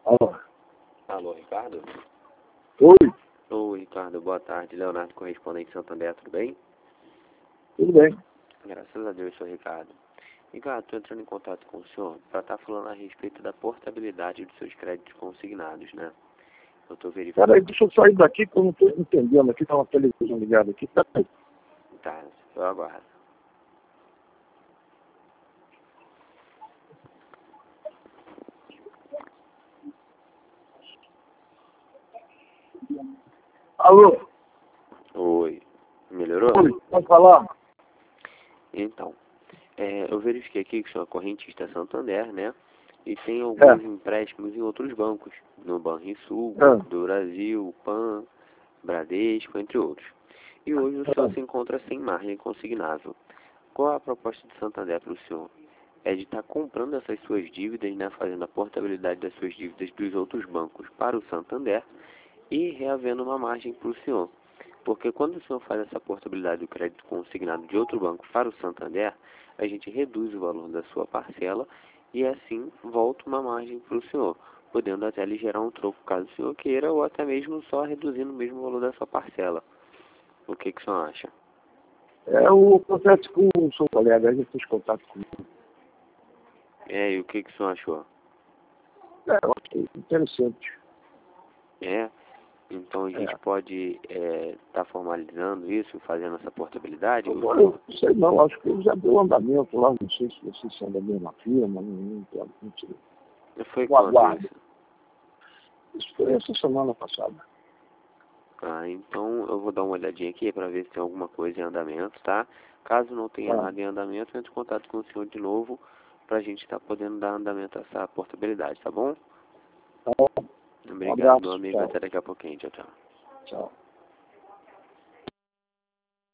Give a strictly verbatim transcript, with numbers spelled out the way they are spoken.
Alô? Alô, Ricardo? Oi, Oi, Ricardo, boa tarde. Leonardo, correspondente Santander, tudo bem? tudo bem? Graças a Deus, senhor Ricardo. Ricardo, estou entrando em contato com o senhor para estar falando a respeito da portabilidade dos seus créditos consignados, né? Eu estou verificando. Peraí, deixa eu sair daqui que eu não estou entendendo. Aqui está uma televisão ligada aqui. Peraí. Tá, eu aguardo. Alô? Oi, melhorou? Oi, pode falar? Então, é, eu verifiquei aqui que o senhor é correntista Santander, né? E tem alguns É. empréstimos em outros bancos, no Banrisul, É. Banco do Brasil, Pan, Bradesco, entre outros. E hoje o senhor se encontra sem margem consignável. Qual é a proposta de Santander para o senhor? É de estar comprando essas suas dívidas, né, fazendo a portabilidade das suas dívidas dos outros bancos para o Santander e reavendo uma margem para o senhor. Porque quando o senhor faz essa portabilidade do crédito consignado de outro banco para o Santander, a gente reduz o valor da sua parcela e assim volta uma margem para o senhor, podendo até lhe gerar um troco caso o senhor queira ou até mesmo só reduzindo o mesmo valor da sua parcela. O que, que o senhor acha? É, o processo com o seu colega, aí já fez contato comigo. É, e o que, que o senhor achou? É, eu achei interessante. É, então a gente É. pode estar formalizando isso, fazendo essa portabilidade? O Agora, senhor... eu não sei não, acho que ele já deu andamento lá, não sei se vocês são da mesma firma, não, não entendo, não sei. Foi Eu quando aguardo. isso? Isso foi essa semana passada. Ah, então eu vou dar uma olhadinha aqui para ver se tem alguma coisa em andamento, tá? Caso não tenha Ah, nada em andamento, eu entro em contato com o senhor de novo para a gente estar podendo dar andamento a essa portabilidade, tá bom? tá bom. Um Obrigado, meu abraço, amigo. tchau. Até daqui a pouquinho. Tchau, tchau. Tchau.